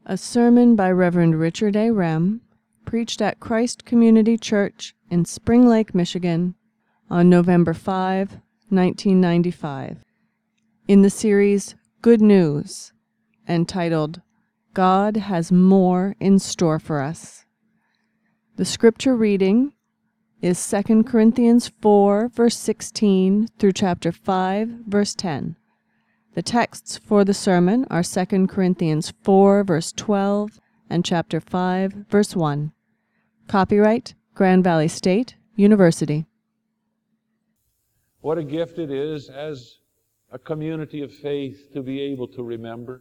A sermon by Reverend Richard A. Rem, preached at Christ Community Church in Spring Lake, Michigan, on November 5, 1995, in the series Good News, entitled God Has More in Store for Us. The scripture reading is 2 Corinthians 4, verse 16 through chapter 5, verse 10. The texts for the sermon are 2 Corinthians 4, verse 12, and chapter 5, verse 1. Copyright Grand Valley State University. What a gift it is as a community of faith to be able to remember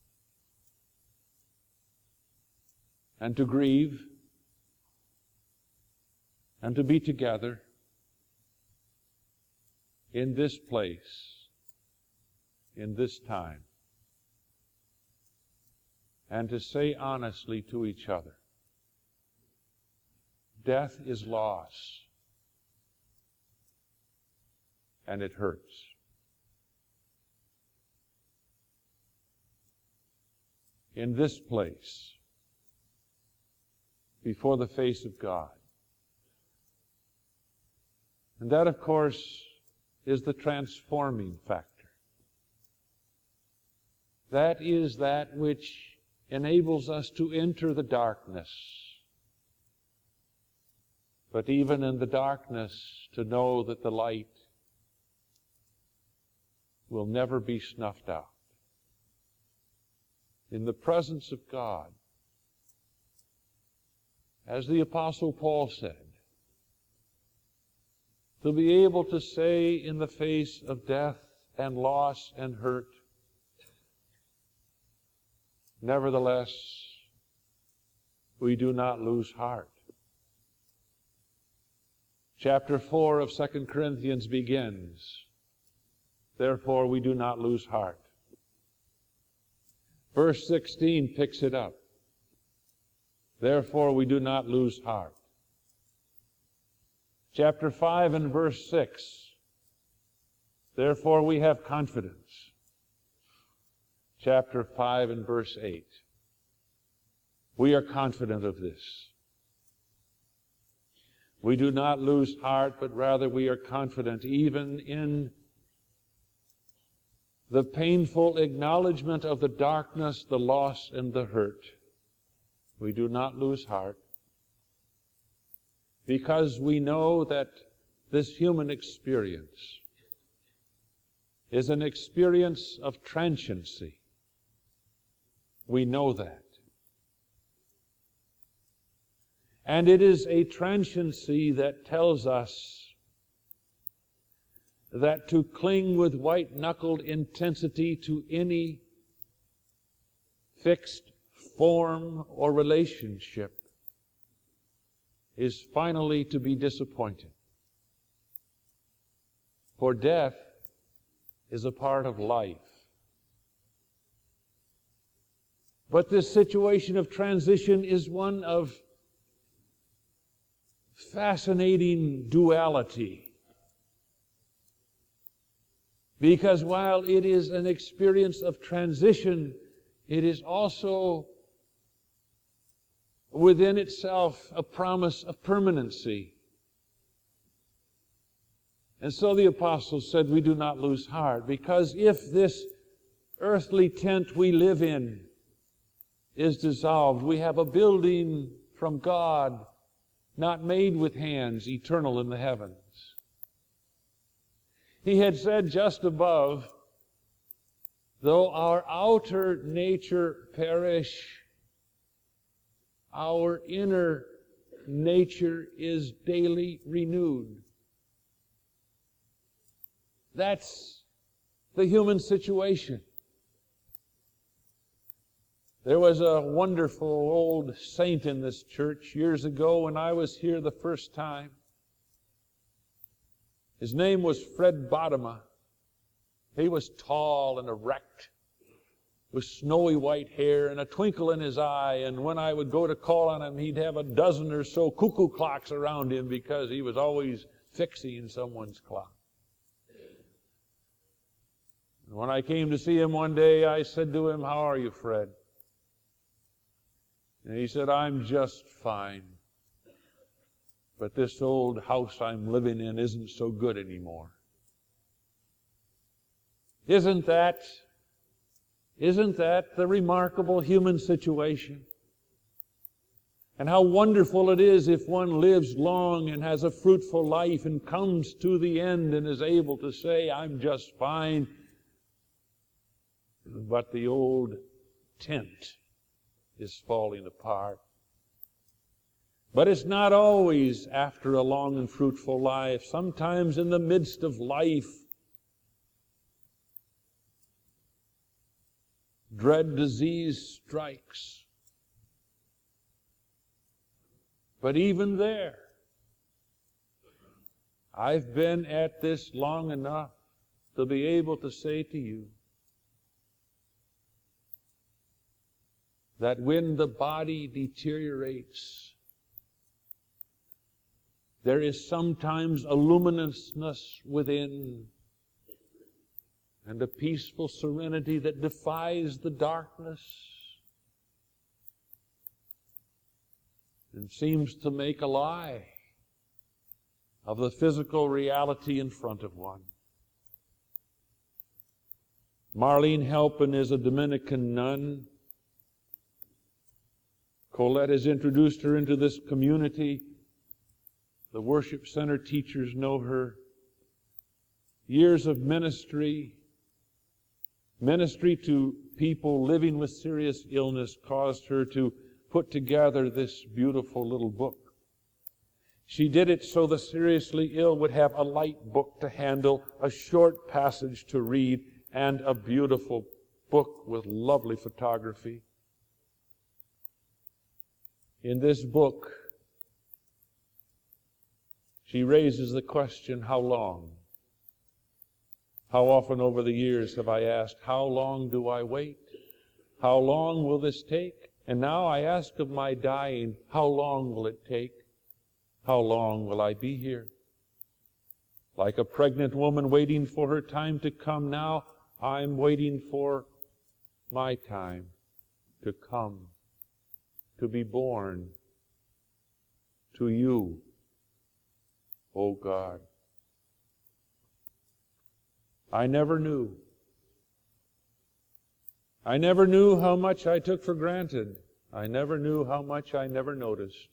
and to grieve and to be together in this place, in this time, and to say honestly to each other, death is loss, and it hurts. In this place, before the face of God. And that, of course, is the transforming factor. That is that which enables us to enter the darkness. But even in the darkness, to know that the light will never be snuffed out. In the presence of God, as the Apostle Paul said, to be able to say in the face of death and loss and hurt, nevertheless, we do not lose heart. Chapter 4 of 2 Corinthians begins, therefore we do not lose heart. Verse 16 picks it up. Therefore we do not lose heart. Chapter 5 and verse 6. Therefore we have confidence. Chapter 5 and verse 8. We are confident of this. We do not lose heart, but rather we are confident even in the painful acknowledgement of the darkness, the loss, and the hurt. We do not lose heart because we know that this human experience is an experience of transiency. We know that. And it is a transiency that tells us that to cling with white-knuckled intensity to any fixed form or relationship is finally to be disappointed. For death is a part of life. But this situation of transition is one of fascinating duality. Because while it is an experience of transition, it is also within itself a promise of permanency. And so the apostle said, we do not lose heart, because if this earthly tent we live in is dissolved, we have a building from God, not made with hands, eternal in the heavens. He had said just above, though our outer nature perish, our inner nature is daily renewed. That's the human situation. There was a wonderful old saint in this church years ago when I was here the first time. His name was Fred Bodema. He was tall and erect, with snowy white hair and a twinkle in his eye, and when I would go to call on him, he'd have a dozen or so cuckoo clocks around him because he was always fixing someone's clock. And when I came to see him one day, I said to him, "How are you, Fred?" And he said, I'm just fine. But this old house I'm living in isn't so good anymore. Isn't that the remarkable human situation? And how wonderful it is if one lives long and has a fruitful life and comes to the end and is able to say, I'm just fine. But the old tent is falling apart. But it's not always after a long and fruitful life. Sometimes in the midst of life, dread disease strikes. But even there, I've been at this long enough to be able to say to you that when the body deteriorates, there is sometimes a luminousness within and a peaceful serenity that defies the darkness and seems to make a lie of the physical reality in front of one. Marlene Halpin is a Dominican nun. Colette has introduced her into this community. The worship center teachers know her. Years of ministry to people living with serious illness caused her to put together this beautiful little book. She did it so the seriously ill would have a light book to handle, a short passage to read, and a beautiful book with lovely photography. In this book, she raises the question, how long? How often over the years have I asked, how long do I wait? How long will this take? And now I ask of my dying, how long will it take? How long will I be here? Like a pregnant woman waiting for her time to come, now I'm waiting for my time to come, to be born to you, O God. I never knew how much I took for granted. I never knew how much I never noticed.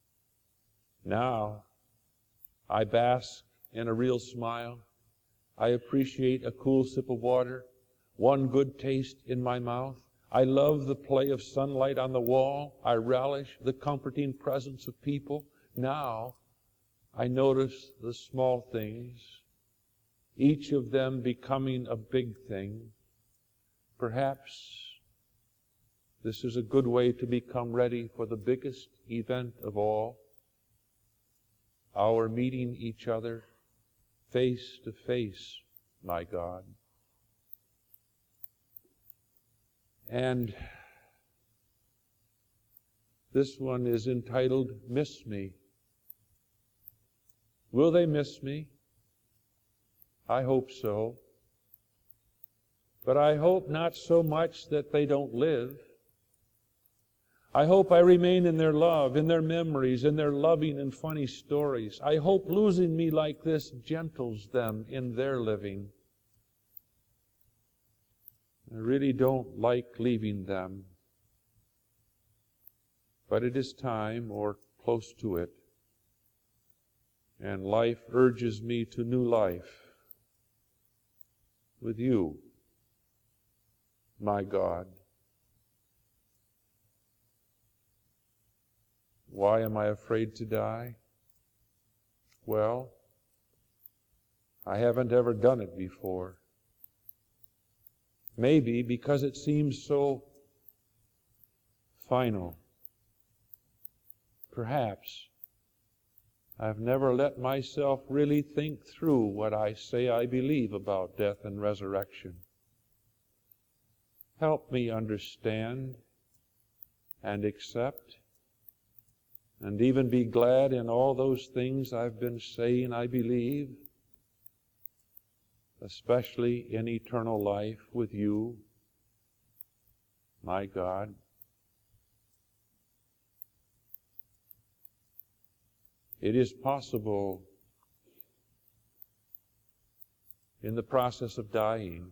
Now, I bask in a real smile. I appreciate a cool sip of water, one good taste in my mouth. I love the play of sunlight on the wall. I relish the comforting presence of people. Now, I notice the small things, each of them becoming a big thing. Perhaps this is a good way to become ready for the biggest event of all, our meeting each other face to face, my God. And this one is entitled, Miss Me. Will they miss me? I hope so. But I hope not so much that they don't live. I hope I remain in their love, in their memories, in their loving and funny stories. I hope losing me like this gentles them in their living. I really don't like leaving them. But it is time, or close to it. And life urges me to new life with you, my God. Why am I afraid to die? Well, I haven't ever done it before. Maybe because it seems so final. Perhaps I've never let myself really think through what I say I believe about death and resurrection. Help me understand and accept and even be glad in all those things I've been saying I believe, especially in eternal life with you, my God. It is possible in the process of dying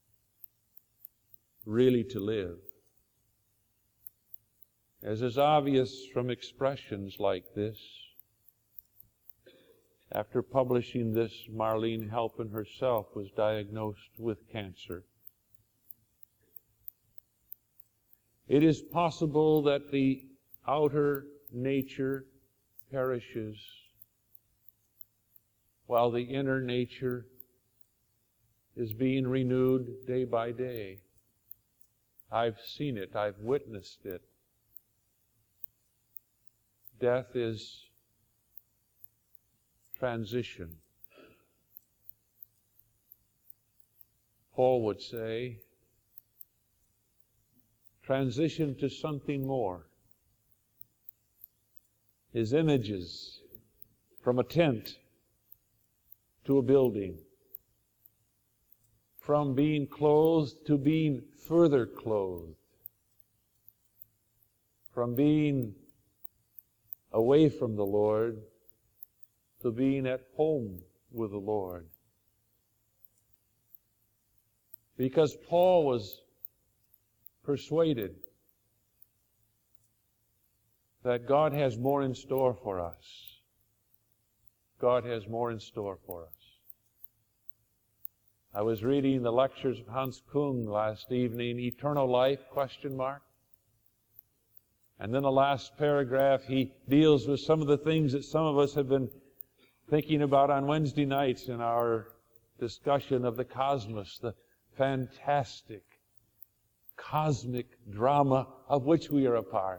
really to live. As is obvious from expressions like this. After publishing this, Marlene Halpin herself was diagnosed with cancer. It is possible that the outer nature perishes while the inner nature is being renewed day by day. I've seen it. I've witnessed it. Death is transition. Paul would say, transition to something more. His images from a tent to a building, from being clothed to being further clothed, from being away from the Lord to being at home with the Lord. Because Paul was persuaded that God has more in store for us. God has more in store for us. I was reading the lectures of Hans Kung last evening, Eternal Life, ? And then the last paragraph, he deals with some of the things that some of us have been thinking about on Wednesday nights in our discussion of the cosmos, the fantastic cosmic drama of which we are a part.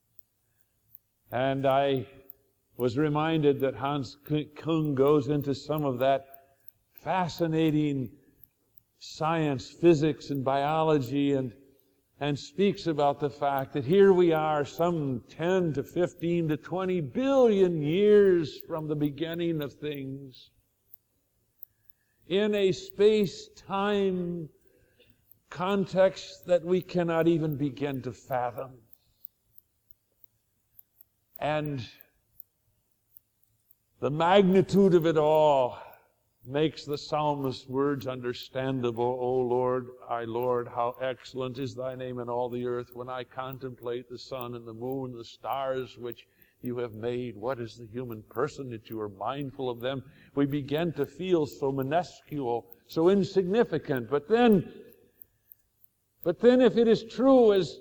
And I was reminded that Hans Kung goes into some of that fascinating science, physics, and biology, and speaks about the fact that here we are some 10 to 15 to 20 billion years from the beginning of things in a space-time context that we cannot even begin to fathom. And the magnitude of it all makes the psalmist's words understandable. O Lord, Lord, how excellent is thy name in all the earth. When I contemplate the sun and the moon, the stars which you have made, what is the human person that you are mindful of them? We begin to feel so minuscule, so insignificant. But then if it is true, as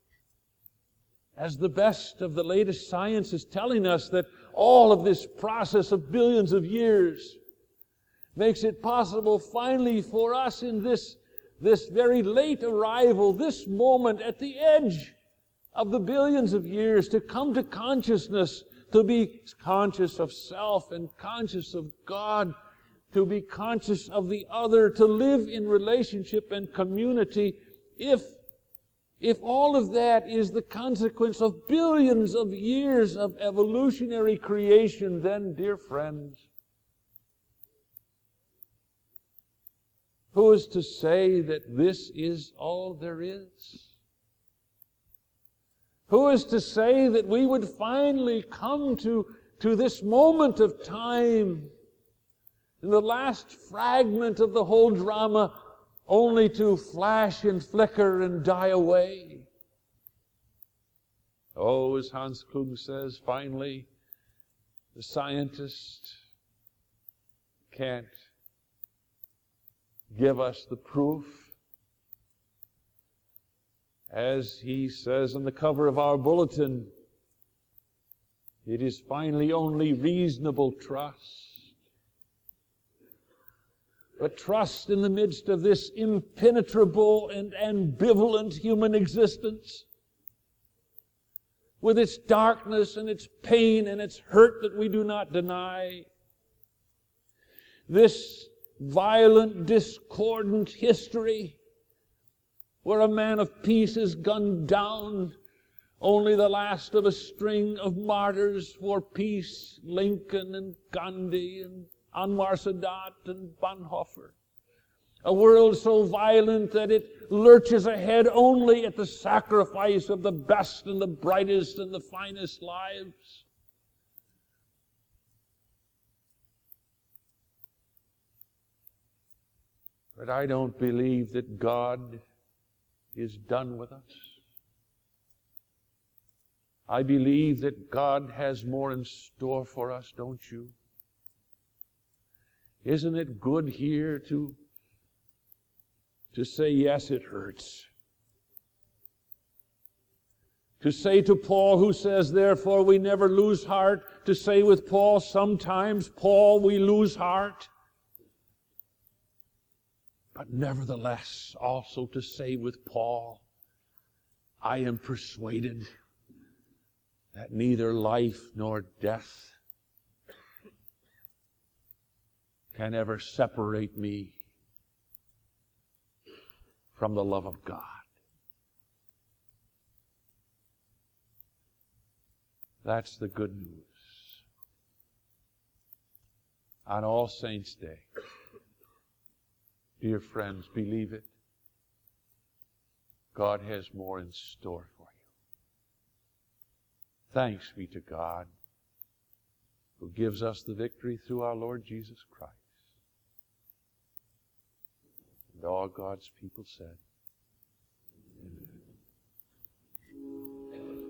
the best of the latest science is telling us, that all of this process of billions of years makes it possible finally for us in this very late arrival, this moment at the edge of the billions of years, to come to consciousness, to be conscious of self and conscious of God, to be conscious of the other, to live in relationship and community. If all of that is the consequence of billions of years of evolutionary creation, then, dear friends, who is to say that this is all there is? Who is to say that we would finally come to this moment of time, in the last fragment of the whole drama, only to flash and flicker and die away? Oh, as Hans Kung says, finally, the scientist can't give us the proof. As he says on the cover of our bulletin, it is finally only reasonable trust. But trust in the midst of this impenetrable and ambivalent human existence, with its darkness and its pain and its hurt that we do not deny. This violent, discordant history where a man of peace is gunned down, only the last of a string of martyrs for peace, Lincoln and Gandhi and Anwar Sadat and Bonhoeffer. A world so violent that it lurches ahead only at the sacrifice of the best and the brightest and the finest lives. But I don't believe that God is done with us. I believe that God has more in store for us, don't you? Isn't it good here to say, yes, it hurts? To say to Paul, who says, therefore we never lose heart, to say with Paul, sometimes, Paul, we lose heart. But nevertheless, also to say with Paul, I am persuaded that neither life nor death can ever separate me from the love of God. That's the good news. On All Saints' Day, dear friends, believe it. God has more in store for you. Thanks be to God, who gives us the victory through our Lord Jesus Christ. And all God's people said,